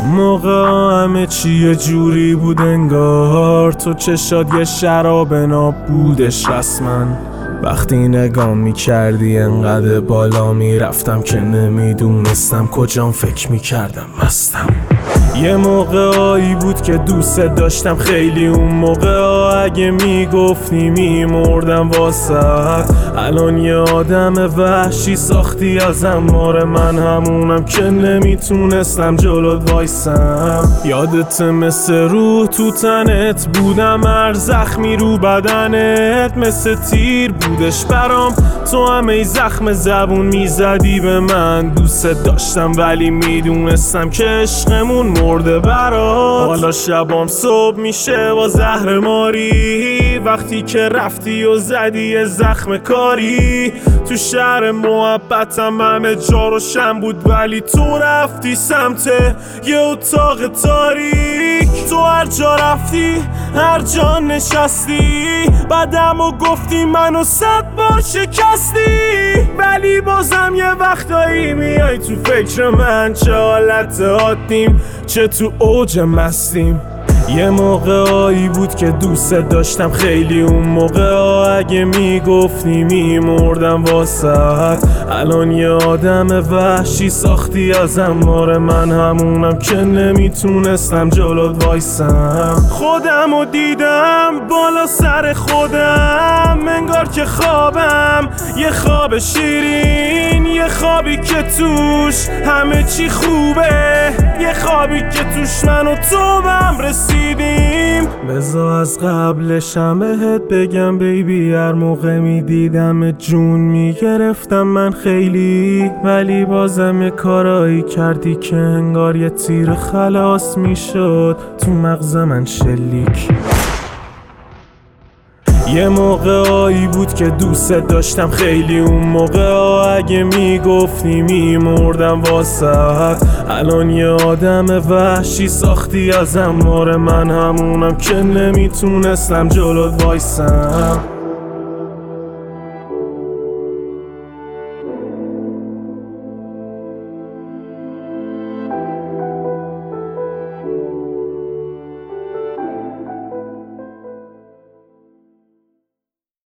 موقع همه چی یه جوری بود انگار، تو چشات یه شراب ناب بودش رسما. وقتی نگاه میکردی انقدر بالا میرفتم که نمیدونستم کجام، فکر میکردم مستم. یه موقعایی بود که دوست داشتم خیلی، اون موقع اگه میگفتی میمردم واسه. الان یه آدم وحشی ساختی ازم، مار من همونم که نمیتونستم جلوت وایسم. یادت مثل روح تو تنت بودم، هر زخمی رو بدنت مثل تیر بودش برام. تو همه زخم زبون میزدی به من، دوست داشتم ولی میدونستم که عشقمون مرده برات. حالا شبام صبح میشه با زهر ماری، وقتی که رفتی و زدی زخم کاری. تو شهر محبتم همه جا روشن بود، ولی تو رفتی سمت یه اتاق تاریک. تو هر جا رفتی هر جا نشستی، بعدم و گفتی منو 100 بار شکستی. ولی بازم یه وقتایی میای تو فکر من، چه حالت عادیم چه تو اوج مستیم. یه موقعایی بود که دوست داشتم خیلی، اون موقع اگه میگفتی میمردم واسه. الان یه آدم وحشی ساختی ازم، مار من همونم که نمیتونستم جلوت وایسم. خودمو دیدم بالا سر خودم، انگار که خوابم یه خواب شیرین، یه خوابی که توش همه چی خوبه، یه خوابی که توش من و تو بهم رسیدیم. بذار از قبلشم بهت بگم بیبی، هر موقع میدیدم جون میگرفتم من خیلی، ولی بازم یه کارایی کردی که انگار یه تیر خلاص میشد تو مغز من شلیک. یه موقعایی بود که دوست داشتم خیلی، اون موقع اگه میگفتی میمردم واسه. الان یه آدم وحشی ساختی ازم، مار من همونم که نمیتونستم جلوت وایسم.